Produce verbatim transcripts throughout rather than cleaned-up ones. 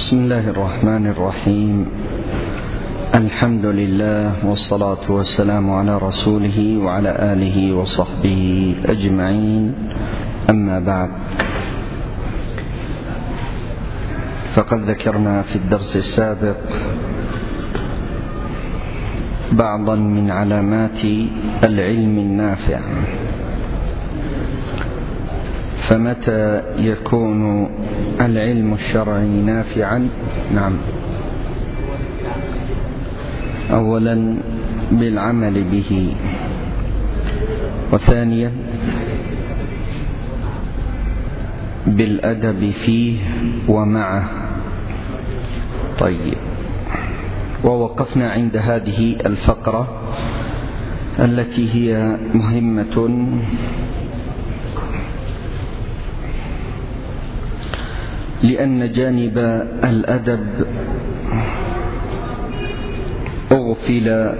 بسم الله الرحمن الرحيم. الحمد لله والصلاة والسلام على رسوله وعلى آله وصحبه أجمعين، أما بعد، فقد ذكرنا في الدرس السابق بعضا من علامات العلم النافع. فمتى يكون العلم الشرعي نافعا؟ نعم، أولا بالعمل به، وثانيا بالأدب فيه ومعه. طيب، ووقفنا عند هذه الفقرة التي هي مهمة لأن جانب الأدب أغفل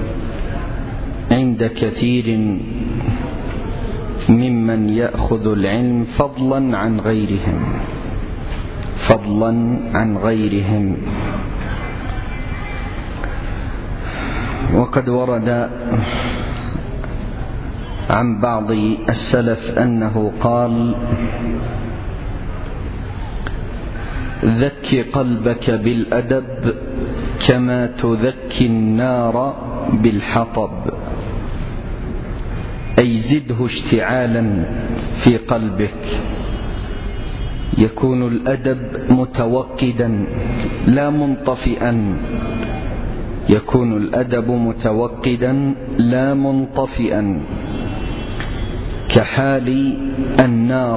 عند كثير ممن يأخذ العلم فضلا عن غيرهم فضلا عن غيرهم وقد ورد عن بعض السلف أنه قال: ذك قلبك بالأدب كما تذكي النار بالحطب، أي زده اشتعالا في قلبك. يكون الأدب متوقدا لا منطفئا يكون الأدب متوقدا لا منطفئا كحال النار،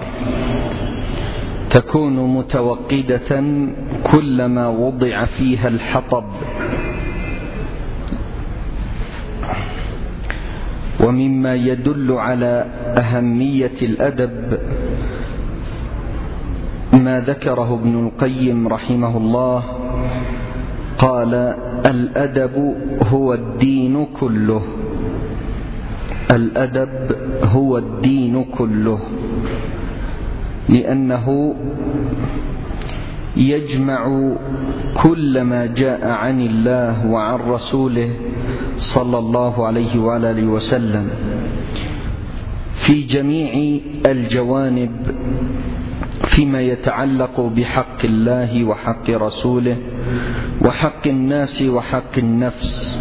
تكون متوقدة كلما وضع فيها الحطب. ومما يدل على أهمية الأدب ما ذكره ابن القيم رحمه الله، قال: الأدب هو الدين كله الأدب هو الدين كله لأنه يجمع كل ما جاء عن الله وعن رسوله صلى الله عليه وآله وسلم في جميع الجوانب، فيما يتعلق بحق الله وحق رسوله وحق الناس وحق النفس.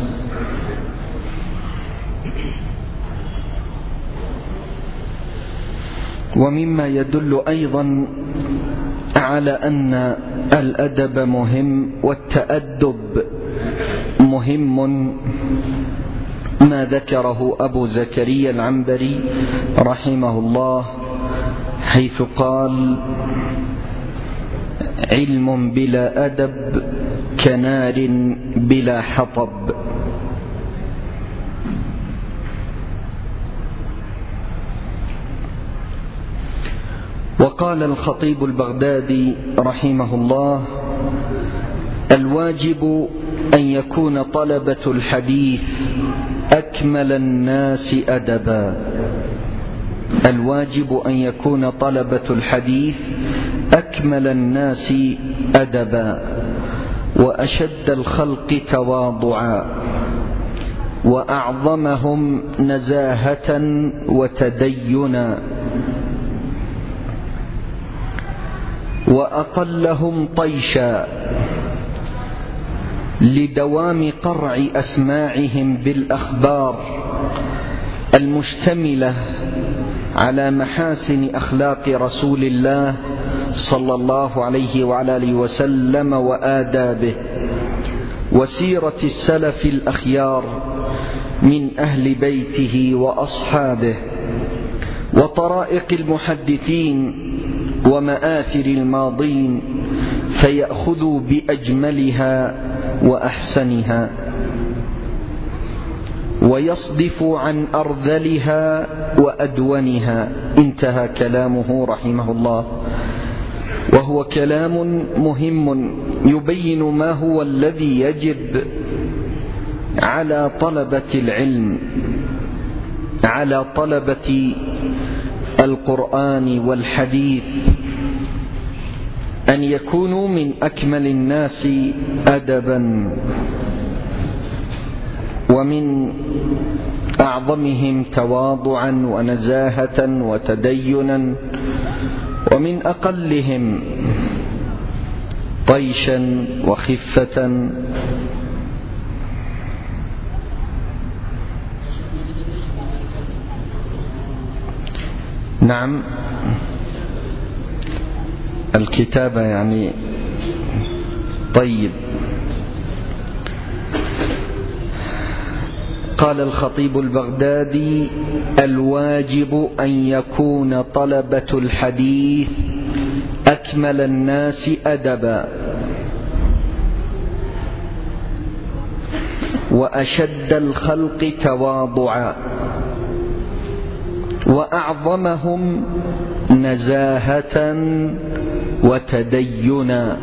ومما يدل أيضا على أن الأدب مهم والتأدب مهم ما ذكره أبو زكريا العنبري رحمه الله، حيث قال: علم بلا أدب كنار بلا حطب. وقال الخطيب البغدادي رحمه الله: الواجب أن يكون طلبة الحديث أكمل الناس أدبا الواجب أن يكون طلبة الحديث أكمل الناس أدبا وأشد الخلق تواضعا وأعظمهم نزاهة وتدينا وأقلهم طيشا، لدوام قرع أسماعهم بالأخبار المشتملة على محاسن أخلاق رسول الله صلى الله عليه وعلى آله وسلم وآدابه وسيرة السلف الأخيار من أهل بيته وأصحابه وطرائق المحدثين ومآثر الماضين، فيأخذوا بأجملها وأحسنها ويصدفوا عن أرذلها وأدونها. انتهى كلامه رحمه الله، وهو كلام مهم يبين ما هو الذي يجب على طلبة العلم، على طلبة القرآن والحديث أن يكونوا من أكمل الناس أدبا ومن أعظمهم تواضعا ونزاهة وتدينا ومن أقلهم طيشا وخفة. نعم، الكتابة يعني طيب. قال الخطيب البغدادي: الواجب أن يكون طلبة الحديث أكمل الناس أدبا وأشد الخلق تواضعا وأعظمهم نزاهة وتدينا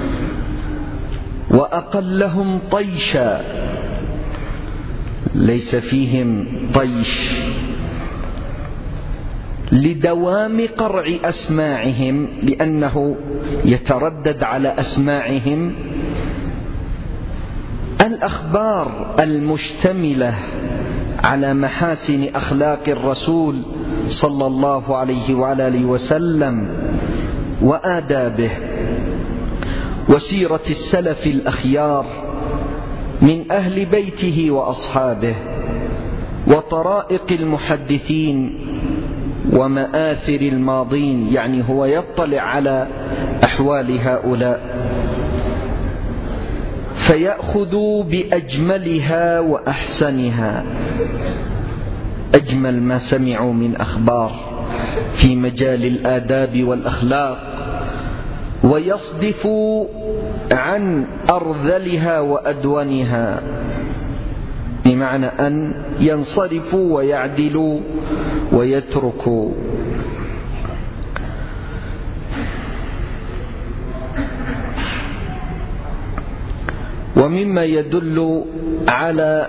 وأقلهم طيشا، ليس فيهم طيش، لدوام قرع أسماعهم، لأنه يتردد على أسماعهم الأخبار المشتملة على محاسن أخلاق الرسول صلى الله عليه وعلى آله وسلم وآدابه، وسيرة السلف الأخيار من أهل بيته وأصحابه، وطرائق المحدثين ومآثر الماضين، يعني هو يطلع على أحوال هؤلاء فيأخذ بأجملها وأحسنها، أجمل ما سمعوا من أخبار في مجال الآداب والأخلاق، ويصدف عن أرذلها وأدونها، بمعنى أن ينصرفوا ويعدلوا ويتركوا. ومما يدل على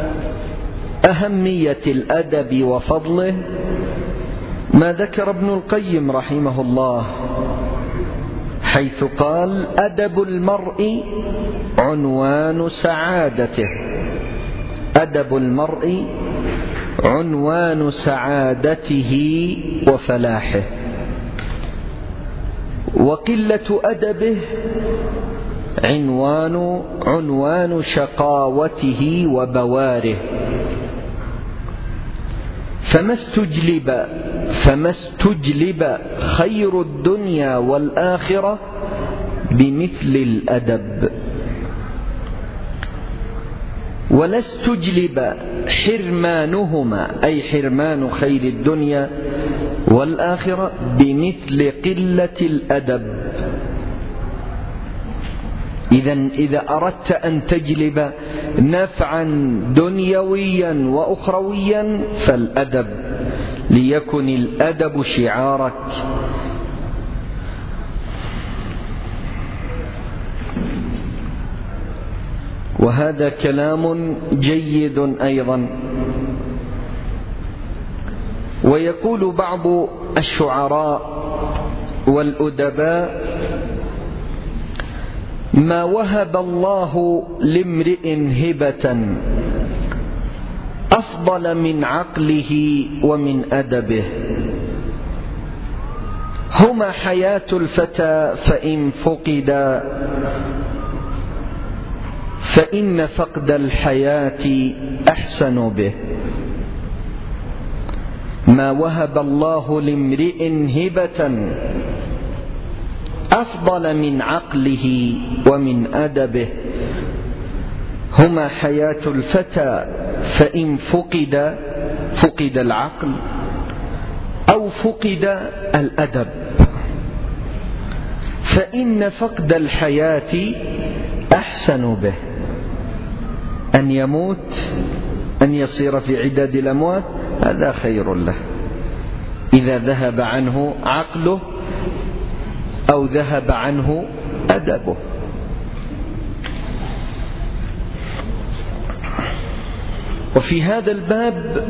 أهمية الأدب وفضله ما ذكر ابن القيم رحمه الله، حيث قال: أدب المرء عنوان سعادته، أدب المرء عنوان سعادته وفلاحه، وقلة أدبه عنوان عنوان شقاوته وبواره. فما استجلب فما استجلب خير الدنيا والآخرة بمثل الأدب، ولا استجلب حرمانهما، أي حرمان خير الدنيا والآخرة، بمثل قلة الأدب. إذن إذا أردت أن تجلب نفعا دنيويا وأخرويا فالأدب، ليكن الأدب شعارك. وهذا كلام جيد أيضا. ويقول بعض الشعراء والأدباء: ما وهب الله لامرئ هبة أفضل من عقله ومن أدبه، هما حياة الفتى فإن فقدا فإن فقد الحياة أحسن به. ما وهب الله لامرئ هبة أفضل من عقله ومن أدبه، هما حياة الفتى فإن فقد فقد العقل أو فقد الأدب، فإن فقد الحياة أحسن به. أن يموت، أن يصير في عداد الأموات، هذا خير له إذا ذهب عنه عقله أو ذهب عنه أدبه. وفي هذا الباب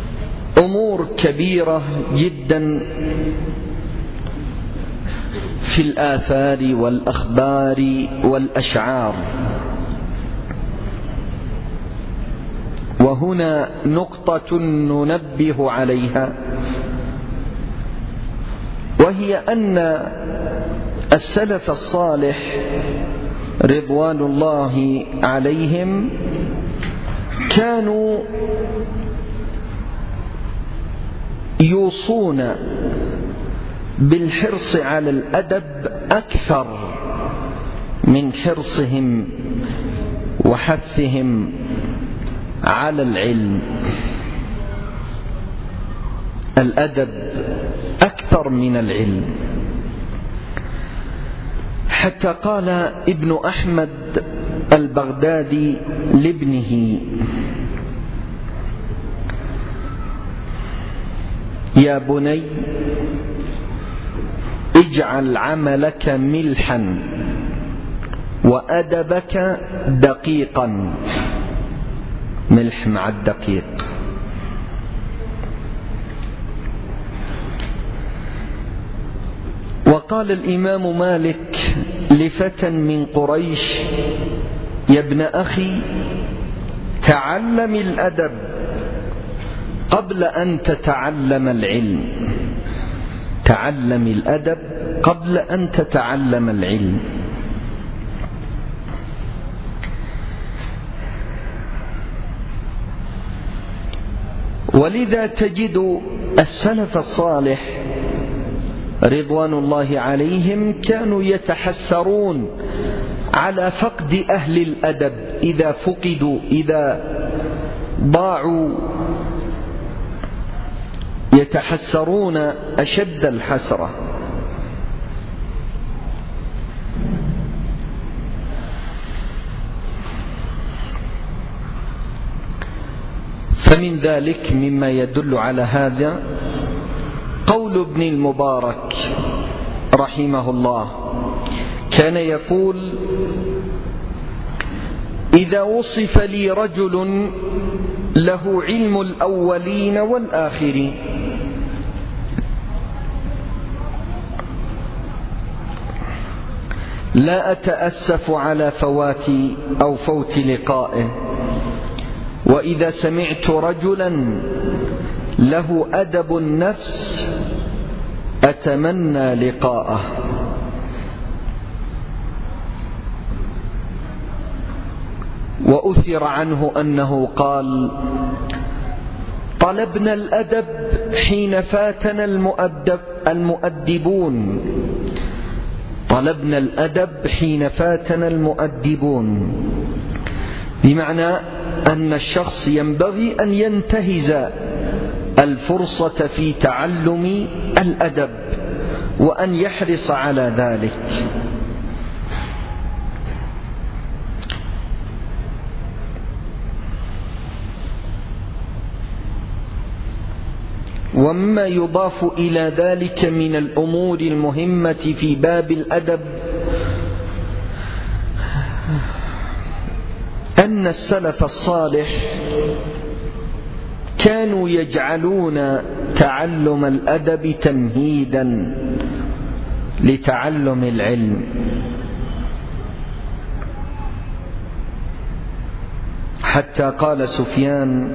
أمور كبيرة جدا في الآثار والأخبار والأشعار. وهنا نقطة ننبه عليها، وهي أن السلف الصالح رضوان الله عليهم كانوا يوصون بالحرص على الأدب أكثر من حرصهم وحثهم على العلم. الأدب أكثر من العلم، حتى قال ابن أحمد البغدادي لابنه: يا بني اجعل عملك ملحا وأدبك دقيقا. ملح مع الدقيق. وقال الإمام مالك لفتى من قريش: يا ابن أخي تعلم الأدب قبل أن تتعلم العلم. تعلم الأدب قبل أن تتعلم العلم. ولذا تجد السلف الصالح رضوان الله عليهم كانوا يتحسرون على فقد أهل الأدب إذا فقدوا، إذا ضاعوا، يتحسرون أشد الحسرة. فمن ذلك مما يدل على هذا قول ابن المبارك رحمه الله، كان يقول: إذا وصف لي رجل له علم الأولين والآخرين لا أتأسف على فوات أو فوت لقائه، وإذا سمعت رجلا له أدب النفس أتمنى لقاءه. وأثر عنه أنه قال: طلبنا الأدب حين فاتنا المؤدب المؤدبون طلبنا الأدب حين فاتنا المؤدبون، بمعنى أن الشخص ينبغي أن ينتهز الفرصة في تعلم الأدب وأن يحرص على ذلك. ومما يضاف إلى ذلك من الأمور المهمة في باب الأدب أن السلف الصالح كانوا يجعلون تعلم الأدب تمهيدا لتعلم العلم، حتى قال سفيان: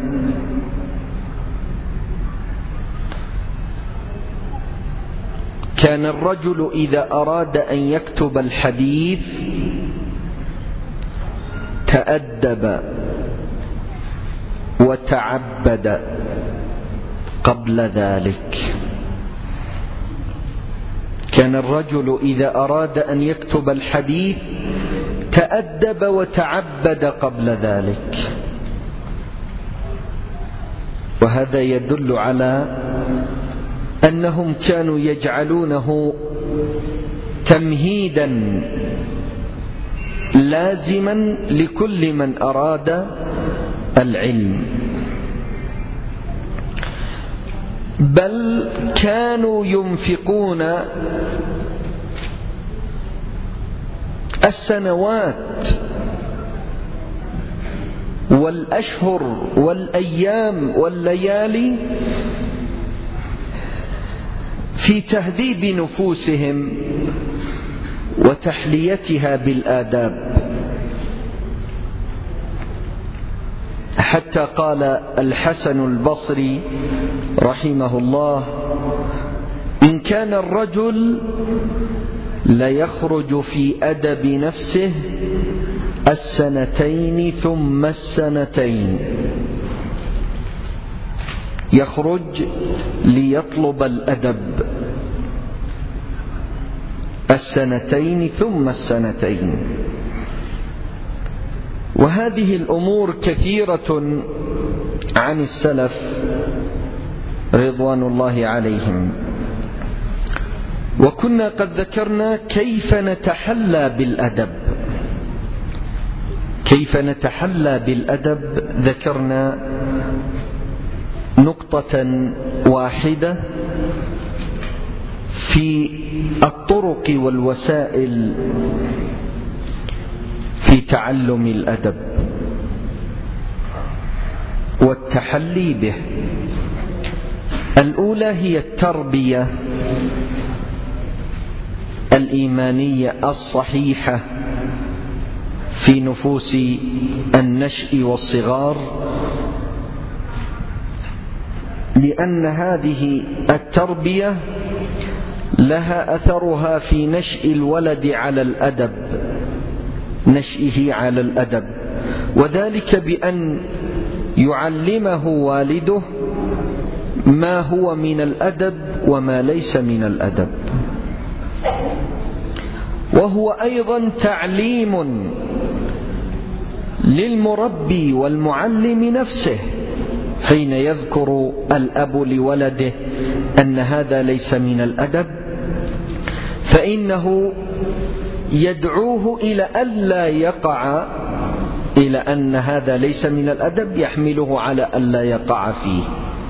كان الرجل إذا أراد أن يكتب الحديث تأدب وتعبد قبل ذلك. كان الرجل إذا أراد أن يكتب الحديث تأدب وتعبد قبل ذلك. وهذا يدل على أنهم كانوا يجعلونه تمهيدا لازما لكل من أراد العلم. بل كانوا ينفقون السنوات والأشهر والأيام والليالي في تهذيب نفوسهم وتحليتها بالآداب، حتى قال الحسن البصري رحمه الله: إن كان الرجل ليخرج في أدب نفسه السنتين ثم السنتين، يخرج ليطلب الأدب السنتين ثم السنتين. وهذه الأمور كثيرة عن السلف رضوان الله عليهم. وكنا قد ذكرنا كيف نتحلى بالأدب، كيف نتحلى بالأدب. ذكرنا نقطة واحدة في الطرق والوسائل في تعلم الأدب والتحلي به. الأولى هي التربية الإيمانية الصحيحة في نفوس النشء والصغار، لأن هذه التربية لها أثرها في نشء الولد على الأدب، نشئه على الأدب، وذلك بأن يعلمه والده ما هو من الأدب وما ليس من الأدب. وهو أيضا تعليم للمربي والمعلم نفسه حين يذكر الأب لولده أن هذا ليس من الأدب، فإنه يدعوه إلى ألا يقع، إلى أن هذا ليس من الأدب يحمله على ألا يقع فيه.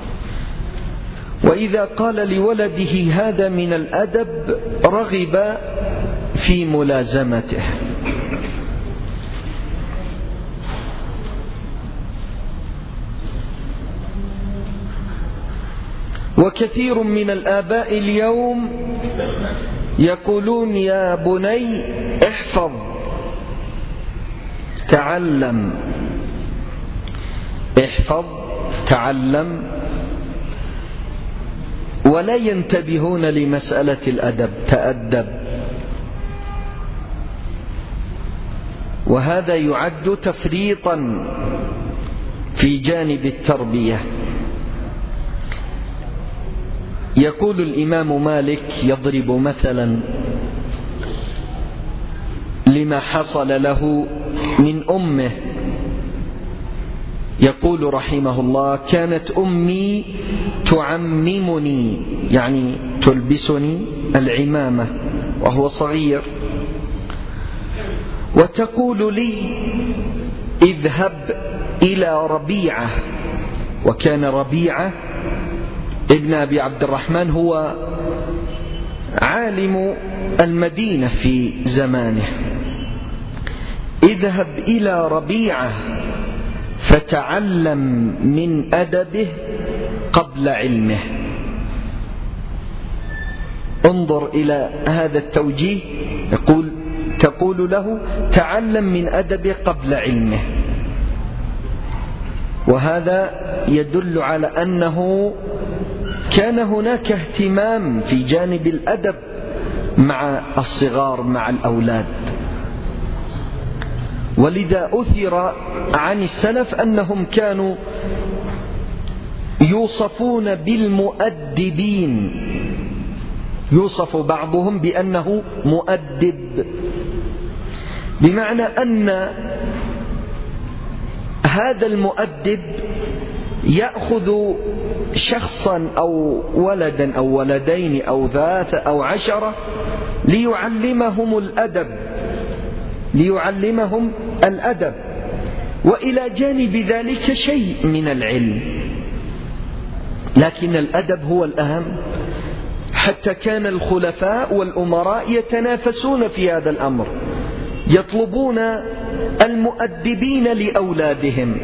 وإذا قال لولده هذا من الأدب رغب في ملازمته. وكثير من الآباء اليوم يقولون: يا بني احفظ تعلم، احفظ تعلم، ولا ينتبهون لمسألة الأدب، تأدب. وهذا يعد تفريطا في جانب التربية. يقول الإمام مالك يضرب مثلا لما حصل له من أمه، يقول رحمه الله: كانت أمي تعممني، يعني تلبسني العمامة وهو صغير، وتقول لي: اذهب إلى ربيعة. وكان ربيعة ابن أبي عبد الرحمن هو عالم المدينة في زمانه. اذهب إلى ربيعة فتعلم من أدبه قبل علمه. انظر إلى هذا التوجيه، يقول تقول له: تعلم من أدبه قبل علمه. وهذا يدل على أنه كان هناك اهتمام في جانب الأدب مع الصغار، مع الأولاد. ولذا أثر عن السلف أنهم كانوا يوصفون بالمؤدبين، يوصف بعضهم بأنه مؤدب، بمعنى أن هذا المؤدب يأخذ شخصا أو ولدا أو ولدين أو ثلاثة أو عشرة ليعلمهم الأدب، ليعلمهم الأدب، وإلى جانب ذلك شيء من العلم، لكن الأدب هو الأهم. حتى كان الخلفاء والأمراء يتنافسون في هذا الأمر، يطلبون المؤدبين لأولادهم.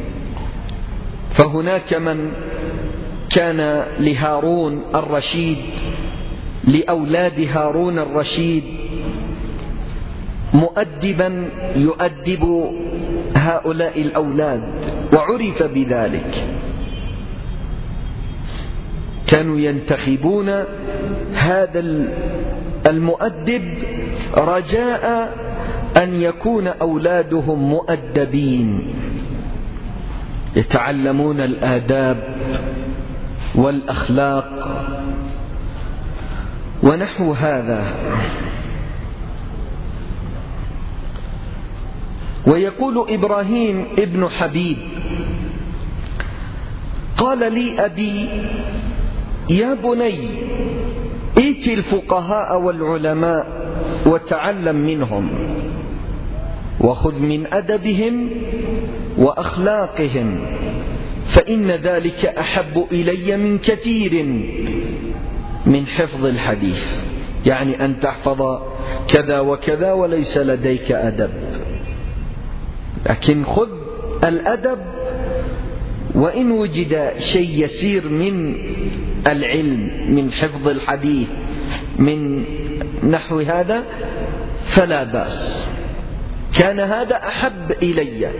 فهناك من كان لهارون الرشيد، لأولاد هارون الرشيد، مؤدبا يؤدب هؤلاء الأولاد، وعرف بذلك. كانوا ينتخبون هذا المؤدب رجاء أن يكون أولادهم مؤدبين، يتعلمون الآداب والأخلاق ونحو هذا. ويقول إبراهيم ابن حبيب: قال لي أبي: يا بني، ائت الفقهاء والعلماء وتعلم منهم، وخذ من أدبهم وأخلاقهم، فإن ذلك أحب إلي من كثير من حفظ الحديث. يعني أن تحفظ كذا وكذا وليس لديك أدب، لكن خذ الأدب، وإن وجد شيء يسير من العلم، من حفظ الحديث، من نحو هذا، فلا بأس. كان هذا أحب إلي.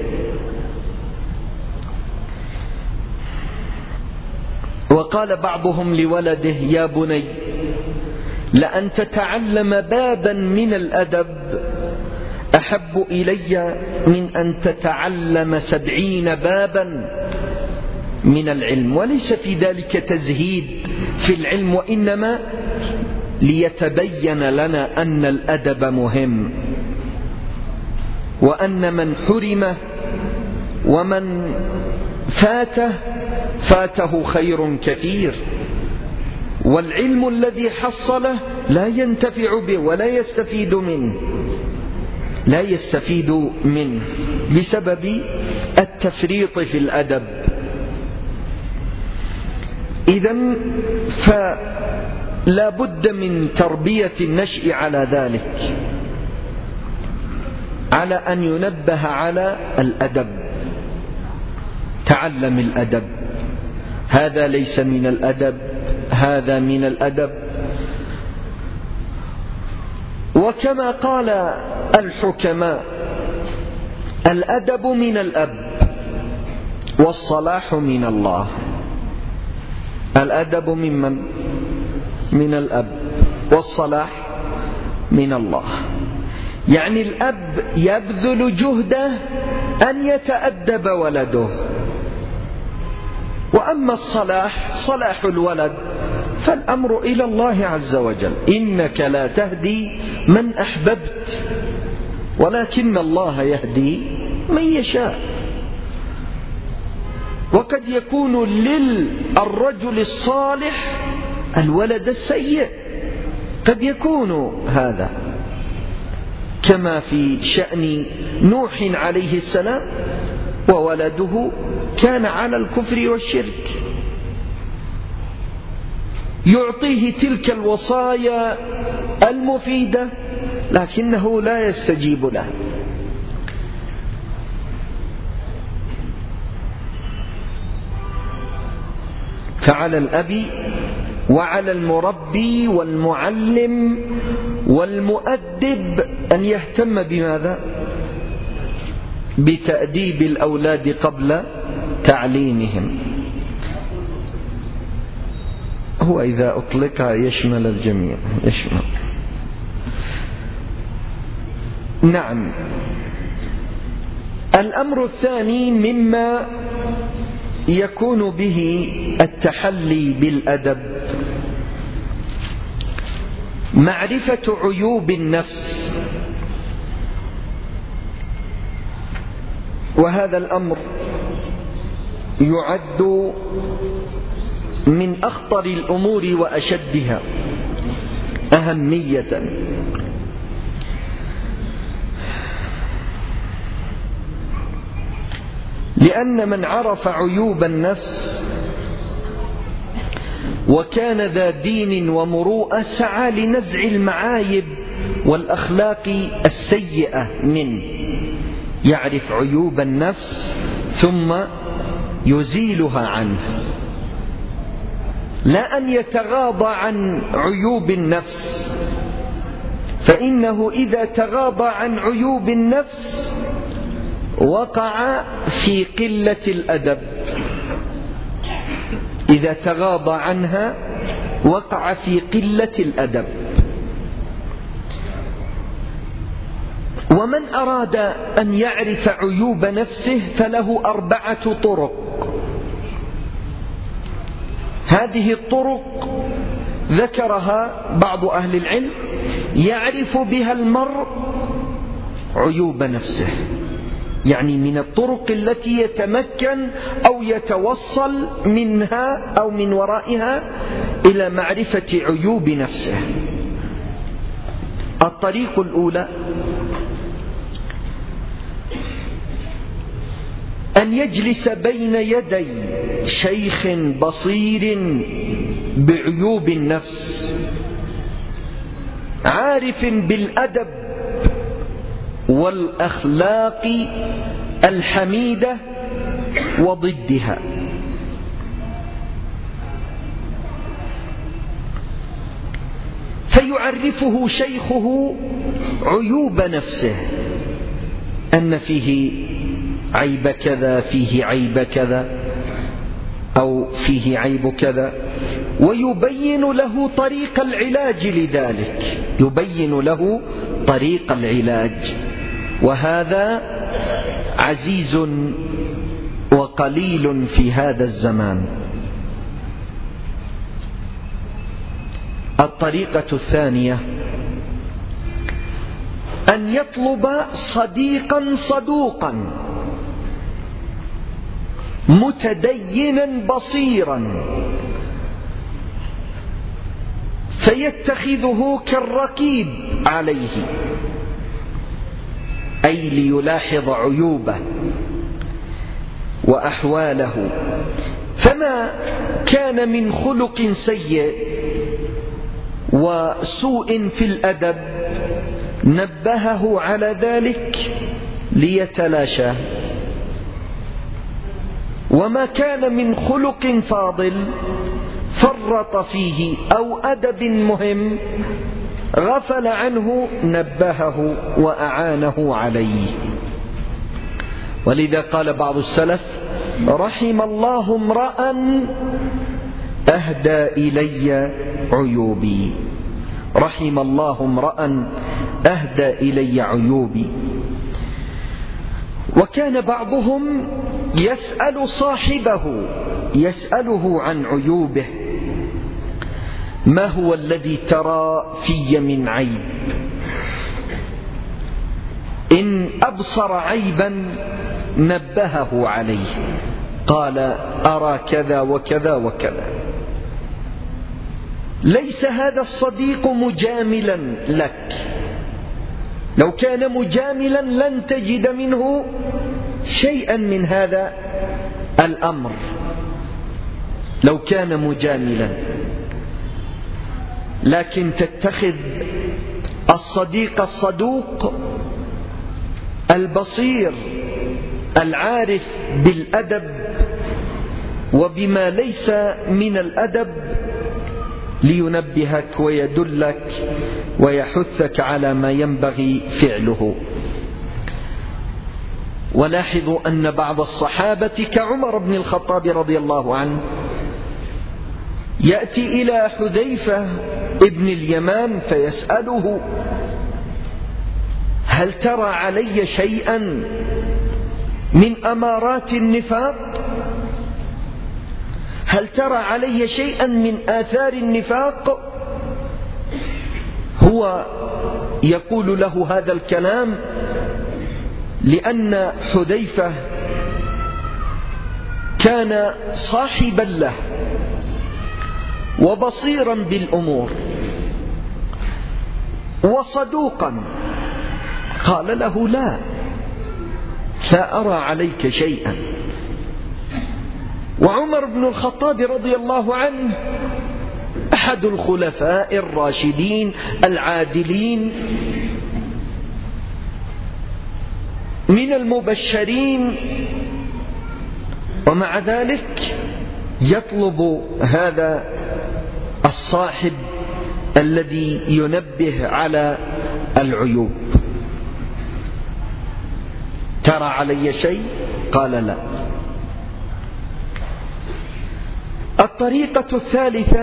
وقال بعضهم لولده: يا بني، لأن تتعلم بابا من الأدب أحب إلي من أن تتعلم سبعين بابا من العلم. وليس في ذلك تزهيد في العلم، وإنما ليتبين لنا أن الأدب مهم، وأن من حرمه ومن فاته فاته خير كثير، والعلم الذي حصله لا ينتفع به ولا يستفيد منه لا يستفيد منه بسبب التفريط في الأدب. إذن فلا بد من تربية النشء على ذلك، على أن ينبه على الأدب. تعلم الأدب، هذا ليس من الأدب، هذا من الأدب. وكما قال الحكماء: الأدب من الأب والصلاح من الله. الأدب ممن؟ من الأب، والصلاح من الله. يعني الأب يبذل جهده أن يتأدب ولده، وأما الصلاح، صلاح الولد، فالأمر إلى الله عز وجل. إنك لا تهدي من أحببت، ولكن الله يهدي من يشاء. وقد يكون للرجل الصالح الولد السيء، قد يكون هذا، كما في شأن نوح عليه السلام، وولده كان على الكفر والشرك، يعطيه تلك الوصايا المفيدة لكنه لا يستجيب له. فعلى الأب وعلى المربي والمعلم والمؤدب أن يهتم بماذا؟ بتأديب الأولاد قبل تعليمهم. هو إذا أطلق يشمل الجميع، يشمل. نعم. الأمر الثاني مما يكون به التحلي بالأدب معرفة عيوب النفس، وهذا الأمر يعد من أخطر الأمور وأشدها أهمية. لأن من عرف عيوب النفس وكان ذا دين ومروءة سعى لنزع المعايب والأخلاق السيئة منه. يعرف عيوب النفس ثم يزيلها عنه، لا أن يتغاضى عن عيوب النفس فإنه إذا تغاضى عن عيوب النفس وقع في قلة الأدب، إذا تغاضى عنها وقع في قلة الأدب. ومن أراد أن يعرف عيوب نفسه فله أربعة طرق. هذه الطرق ذكرها بعض أهل العلم يعرف بها المرء عيوب نفسه، يعني من الطرق التي يتمكن أو يتوصل منها أو من ورائها إلى معرفة عيوب نفسه. الطريق الأولى أن يجلس بين يدي شيخ بصير بعيوب النفس، عارف بالأدب والأخلاق الحميدة وضدها، فيعرفه شيخه عيوب نفسه، أن فيه عيب كذا، فيه عيب كذا، أو فيه عيب كذا، ويبين له طريق العلاج لذلك، يبين له طريق العلاج، وهذا عزيز وقليل في هذا الزمان. الطريقة الثانية أن يطلب صديقا صدوقا متدينا بصيرا فيتخذه كالرقيب عليه، أي ليلاحظ عيوبه وأحواله، فما كان من خلق سيء وسوء في الأدب نبهه على ذلك ليتلاشاه، وما كان من خلق فاضل فرط فيه أو أدب مهم غفل عنه نبهه وأعانه عليه. ولذا قال بعض السلف: رحم الله امرأ أهدى إلي عيوبي، رحم الله امرأ أهدى إلي عيوبي. وكان بعضهم يسأل صاحبه، يسأله عن عيوبه: ما هو الذي ترى في من عيب؟ إن أبصر عيبا نبهه عليه، قال: أرى كذا وكذا وكذا. ليس هذا الصديق مجاملا لك، لو كان مجاملا لن تجد منه شيئا من هذا الأمر، لو كان مجاملا، لكن تتخذ الصديق الصدوق البصير العارف بالأدب وبما ليس من الأدب لينبهك ويدلك ويحثك على ما ينبغي فعله. ولاحظوا أن بعض الصحابة كعمر بن الخطاب رضي الله عنه يأتي إلى حذيفة ابن اليمان فيسأله: هل ترى علي شيئا من أمارات النفاق؟ هل ترى علي شيئا من آثار النفاق؟ هو يقول له هذا الكلام لأن حذيفة كان صاحبا له وبصيرا بالأمور وصدوقا. قال له: لا لا أرى عليك شيئا. وعمر بن الخطاب رضي الله عنه أحد الخلفاء الراشدين العادلين من المبشرين، ومع ذلك يطلب هذا الصاحب الذي ينبه على العيوب. ترى علي شيء؟ قال لا. الطريقة الثالثة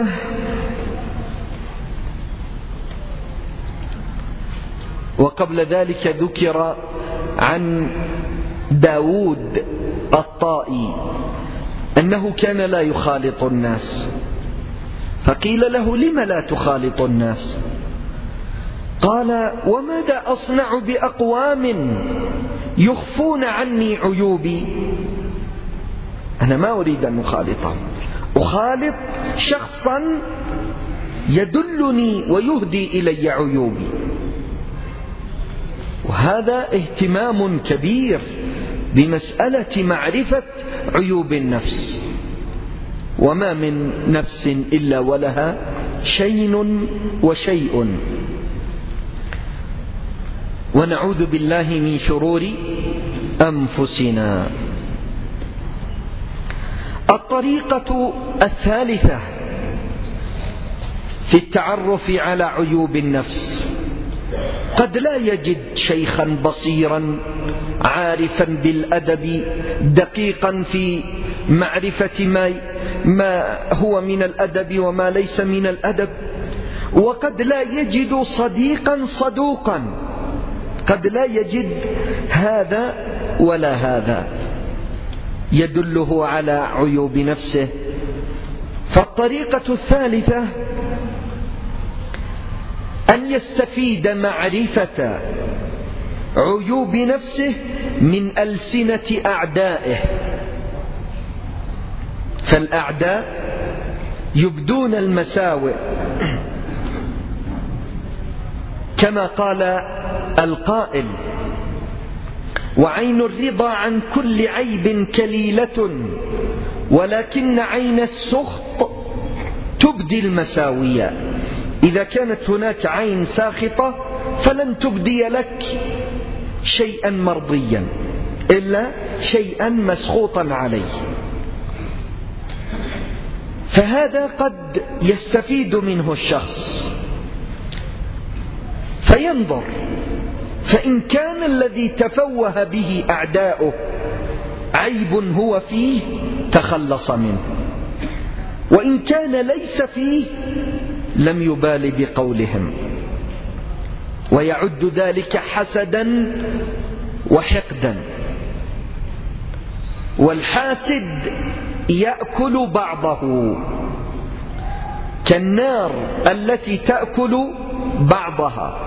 وقبل ذلك ذكر عن داود الطائي أنه كان لا يخالط الناس، فقيل له: لم لا تخالط الناس؟ قال: وماذا أصنع بأقوام يخفون عني عيوبي؟ أنا ما أريد أن أخالطهم، أخالط شخصا يدلني ويهدي إلي عيوبي. وهذا اهتمام كبير بمسألة معرفة عيوب النفس. وما من نفس إلا ولها شين وشيء، ونعوذ بالله من شرور أنفسنا. الطريقة الثالثة في التعرف على عيوب النفس: قد لا يجد شيخا بصيرا عارفا بالأدب دقيقا في معرفة ما, ما هو من الأدب وما ليس من الأدب، وقد لا يجد صديقا صدوقا، قد لا يجد هذا ولا هذا يدله على عيوب نفسه. فالطريقة الثالثة أن يستفيد معرفة عيوب نفسه من ألسنة أعدائه. فالأعداء يبدون المساوئ، كما قال القائل: وعين الرضا عن كل عيب كليلة، ولكن عين السخط تبدي المساوية. إذا كانت هناك عين ساخطة فلن تبدي لك شيئا مرضيا إلا شيئا مسخوطا عليه. فهذا قد يستفيد منه الشخص فينظر، فإن كان الذي تفوه به أعداؤه عيب هو فيه تخلص منه، وإن كان ليس فيه لم يبال بقولهم، ويعد ذلك حسدا وحقدا. والحاسد يأكل بعضه كالنار التي تأكل بعضها.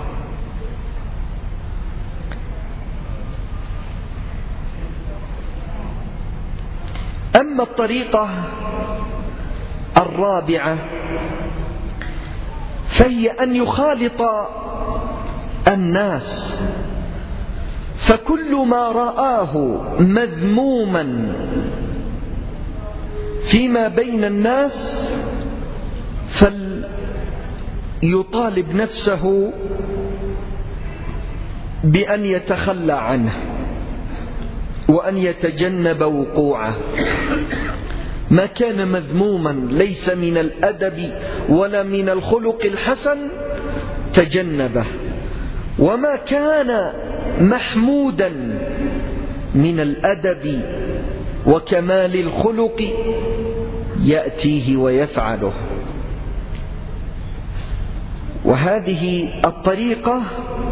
أما الطريقة الرابعة فهي أن يخالط الناس، فكل ما رآه مذموما فيما بين الناس فليطالب نفسه بأن يتخلى عنه وأن يتجنب وقوعه. ما كان مذموما ليس من الأدب ولا من الخلق الحسن تجنبه، وما كان محمودا من الأدب وكمال الخلق يأتيه ويفعله. وهذه الطريقة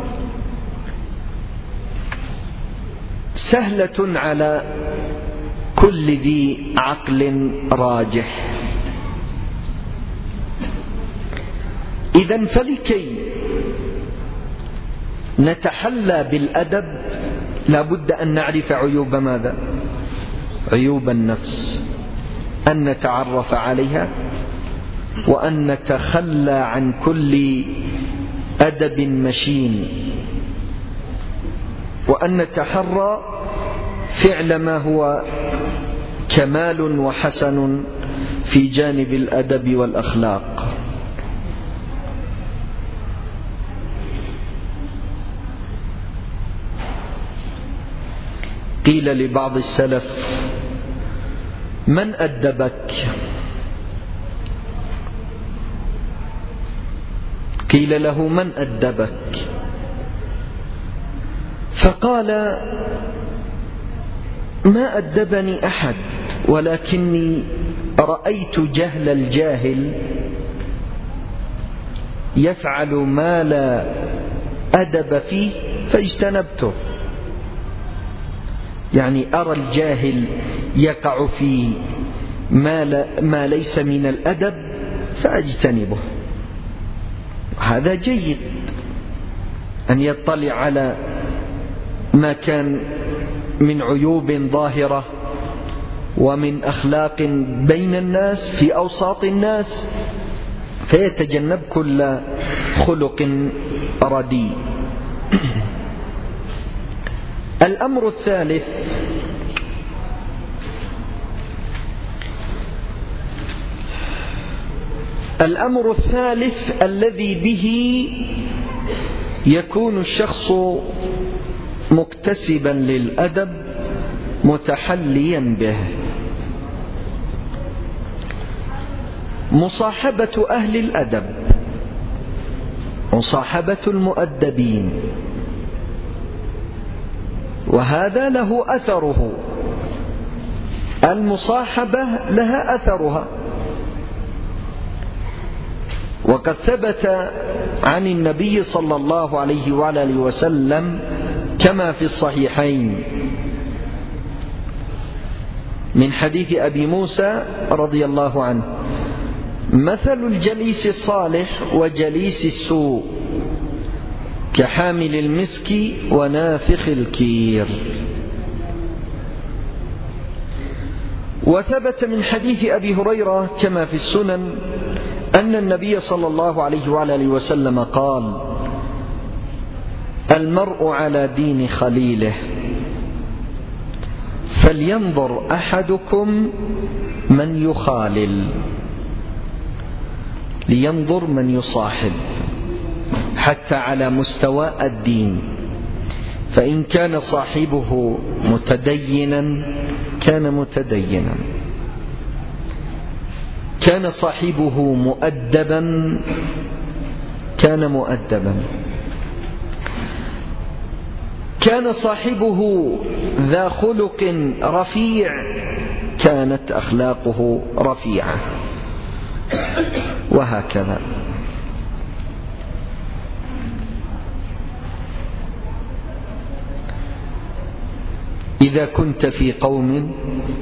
سهلة على كل ذي عقل راجح. إذن فلكي نتحلى بالأدب لا بد أن نعرف عيوب ماذا؟ عيوب النفس، أن نتعرف عليها وأن نتخلى عن كل أدب مشين، وأن نتحرى فعل ما هو كمال وحسن في جانب الأدب والأخلاق. قيل لبعض السلف: من أدبك؟ قيل له: من أدبك؟ فقال: ما أدبني أحد، ولكني رأيت جهل الجاهل يفعل ما لا أدب فيه فاجتنبته. يعني أرى الجاهل يقع في ما, لا ما ليس من الأدب فأجتنبه. هذا جيد أن يطلع على ما كان من عيوب ظاهرة ومن أخلاق بين الناس في أوساط الناس، فيتجنب كل خلق رديء. الأمر الثالث: الأمر الثالث الذي به يكون الشخص مكتسبا للأدب متحليا به، مصاحبة أهل الأدب، مصاحبة المؤدبين، وهذا له أثره. المصاحبة لها أثرها، وقد ثبت عن النبي صلى الله عليه وعلى آله وسلم كما في الصحيحين من حديث أبي موسى رضي الله عنه: مثل الجليس الصالح وجليس السوء كحامل المسك ونافخ الكير. وثبت من حديث أبي هريرة كما في السنن أن النبي صلى الله عليه وعلى آله وسلم قال: المرء على دين خليله، فلينظر أحدكم من يخالل، لينظر من يصاحب حتى على مستوى الدين، فإن كان صاحبه متدينا كان متدينا، كان صاحبه مؤدبا كان مؤدبا، كان صاحبه ذا خلق رفيع كانت أخلاقه رفيعة، وهكذا. إذا كنت في قوم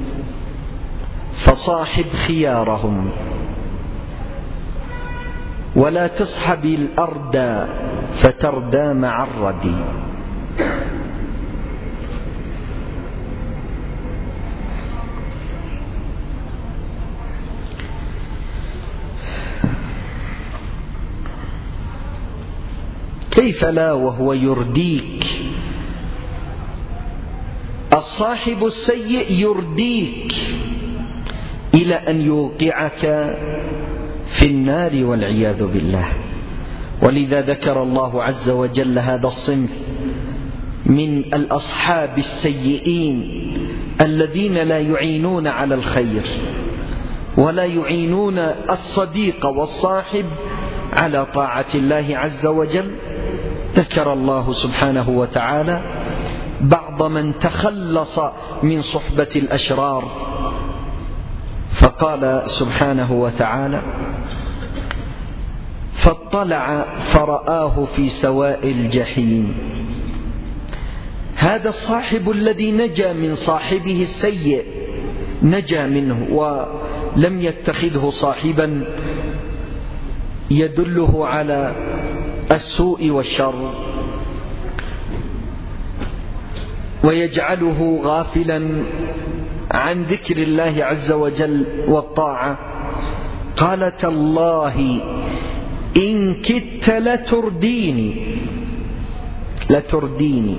فصاحب خيارهم، ولا تصحب الأردى فتردى مع الردي. كيف لا وهو يرديك؟ الصاحب السيء يرديك إلى أن يوقعك في النار والعياذ بالله. ولذا ذكر الله عز وجل هذا الصنف من الأصحاب السيئين الذين لا يعينون على الخير ولا يعينون الصديق والصاحب على طاعة الله عز وجل. ذكر الله سبحانه وتعالى بعض من تخلص من صحبة الأشرار، فقال سبحانه وتعالى: فاطلع فرآه في سواء الجحيم. هذا الصاحب الذي نجا من صاحبه السيء، نجا منه ولم يتخذه صاحبا يدله على السوء والشر ويجعله غافلا عن ذكر الله عز وجل والطاعة. قال: تالله إن كدت لترديني لترديني.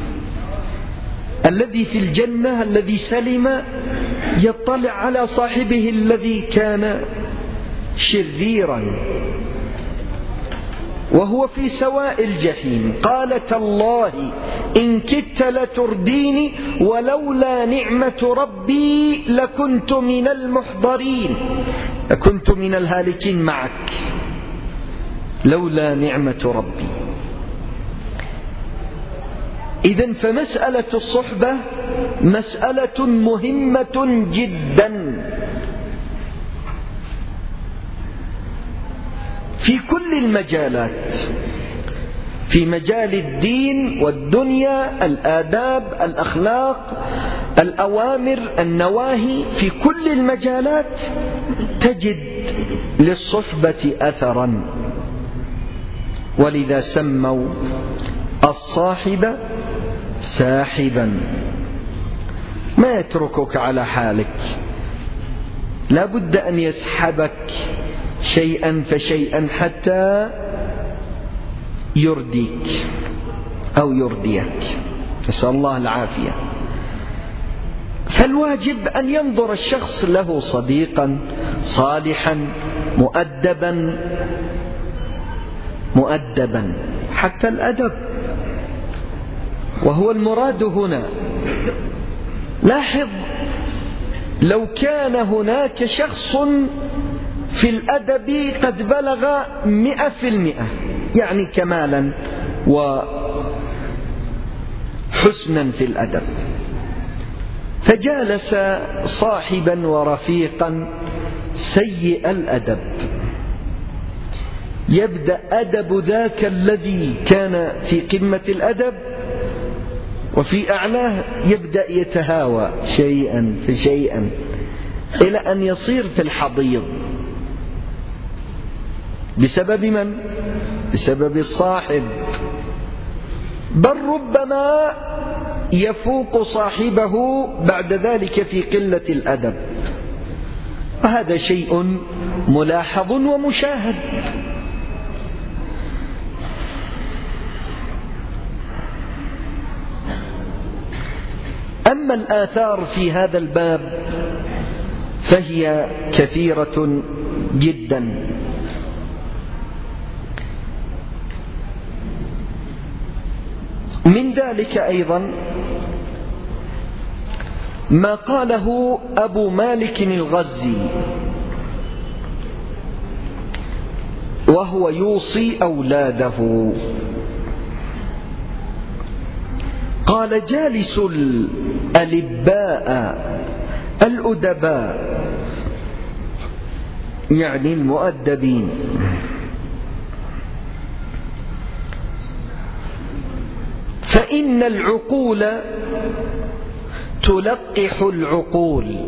الذي في الجنة الذي سلم يطلع على صاحبه الذي كان شريرا وهو في سواء الجحيم. قال: تالله إن كدت لترديني ولولا نعمة ربي لكنت من المحضرين، لكنت من الهالكين معك، لولا نعمة ربي. إذن فمسألة الصحبة مسألة مهمة جدا في كل المجالات، في مجال الدين والدنيا، الآداب، الأخلاق، الأوامر، النواهي، في كل المجالات تجد للصحبة أثرا. ولذا سموا الصاحب ساحبا، ما يتركك على حالك، لا بد أن يسحبك شيئا فشيئا حتى يرديك أو يرديك، نسأل الله العافية. فالواجب أن ينظر الشخص له صديقا صالحا مؤدبا مؤدبا حتى الأدب، وهو المراد هنا. لاحظ، لو كان هناك شخص في الأدب قد بلغ مئة في المئة، يعني كمالا وحسنا في الأدب، فجالس صاحبا ورفيقا سيء الأدب، يبدأ أدب ذاك الذي كان في قمة الأدب وفي أعلاه يبدأ يتهاوى شيئا فشيئا إلى أن يصير في الحضيض. بسبب من؟ بسبب الصاحب، بل ربما يفوق صاحبه بعد ذلك في قلة الأدب، وهذا شيء ملاحظ ومشاهد. أما الآثار في هذا الباب فهي كثيرة جدا. من ذلك أيضا ما قاله أبو مالك الغزي وهو يوصي أولاده، قال: جالس الألباء الأدباء، يعني المؤدبين، فإن العقول تلقح العقول،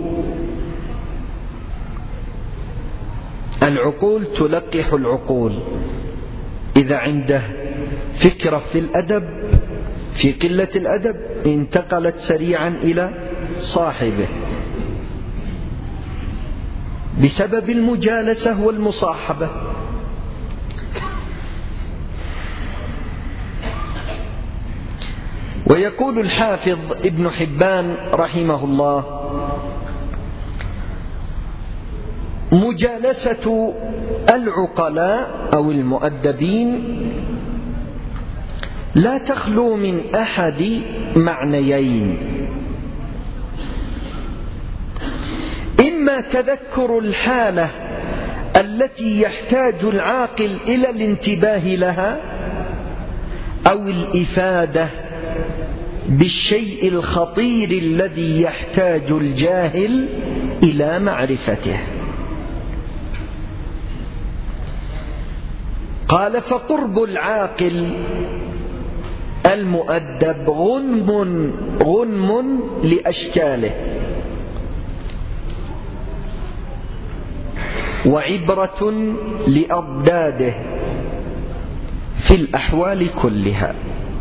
العقول تلقح العقول. إذا عنده فكرة في الأدب، في قلة الأدب، انتقلت سريعا إلى صاحبه بسبب المجالسة والمصاحبة. ويقول الحافظ ابن حبان رحمه الله: مجالسة العقلاء أو المؤدبين لا تخلو من أحد معنيين: إما تذكر الحالة التي يحتاج العاقل إلى الانتباه لها، أو الإفادة بالشيء الخطير الذي يحتاج الجاهل إلى معرفته. قال: فقرب العاقل المؤدب غنم غنم لأشكاله، وعبرة لأضداده في الأحوال كلها.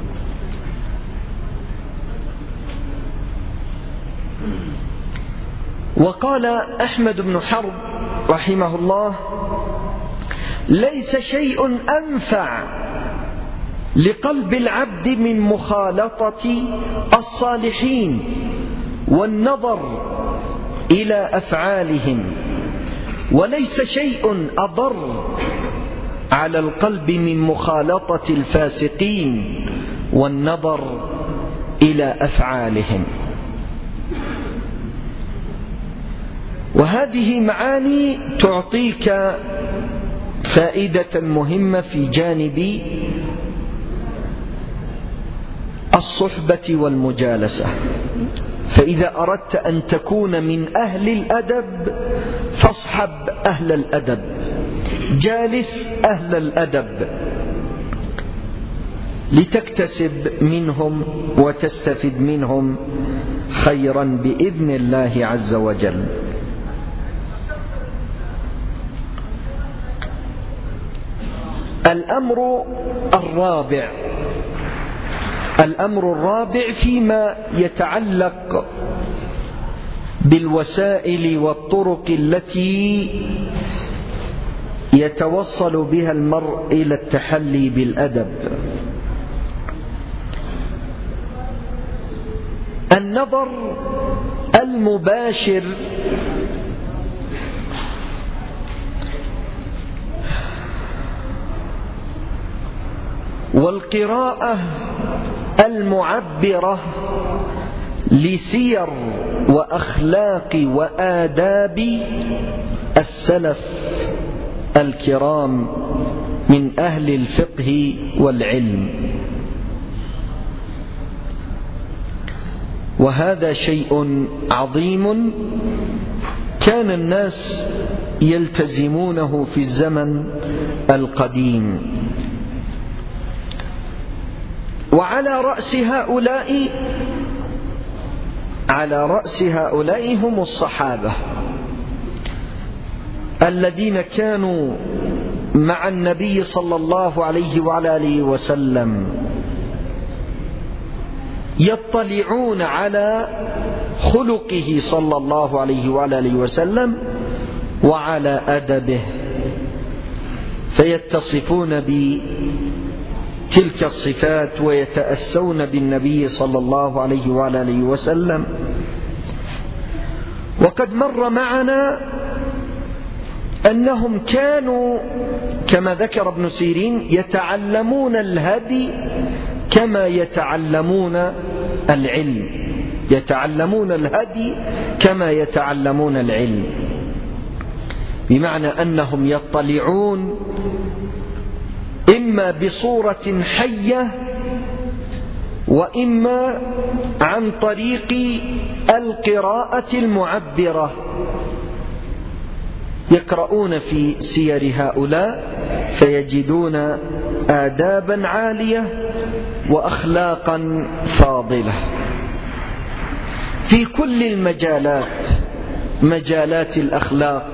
وقال أحمد بن حرب رحمه الله: ليس شيء أنفع لقلب العبد من مخالطة الصالحين والنظر إلى أفعالهم، وليس شيء أضر على القلب من مخالطة الفاسقين والنظر إلى أفعالهم. وهذه معاني تعطيك فائدة مهمة في جانب الصحبة والمجالسة. فإذا أردت أن تكون من أهل الأدب فاصحب أهل الأدب، جالس أهل الأدب لتكتسب منهم وتستفد منهم خيرا بإذن الله عز وجل. الأمر الرابع الأمر الرابع فيما يتعلق بالوسائل والطرق التي يتوصل بها المرء إلى التحلي بالأدب. النظر المباشر والقراءة المعبرة لسير وأخلاق وآداب السلف الكرام من أهل الفقه والعلم، وهذا شيء عظيم كان الناس يلتزمونه في الزمن القديم. وعلى رأس هؤلاء على رأس هؤلاء هم الصحابة الذين كانوا مع النبي صلى الله عليه وعلى آله وسلم يطلعون على خلقه صلى الله عليه وعلى آله وسلم وعلى أدبه، فيتصفون بتلك الصفات ويتأسون بالنبي صلى الله عليه وعلى آله وسلم. وقد مر معنا أنهم كانوا كما ذكر ابن سيرين يتعلمون الهدي كما يتعلمون العلم، يتعلمون الهدي كما يتعلمون العلم، بمعنى أنهم يطلعون إما بصورة حية وإما عن طريق القراءة المعبرة، يقرؤون في سير هؤلاء فيجدون آدابا عالية وأخلاقا فاضلة في كل المجالات، مجالات الأخلاق.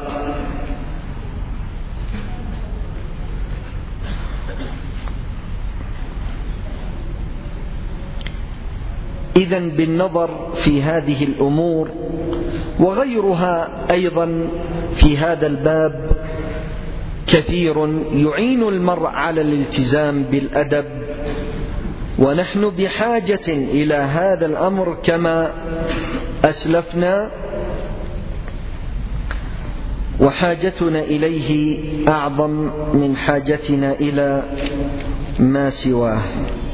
إذن بالنظر في هذه الأمور وغيرها أيضا في هذا الباب كثير يعين المرء على الالتزام بالأدب، ونحن بحاجة إلى هذا الأمر كما أسلفنا، وحاجتنا إليه أعظم من حاجتنا إلى ما سواه.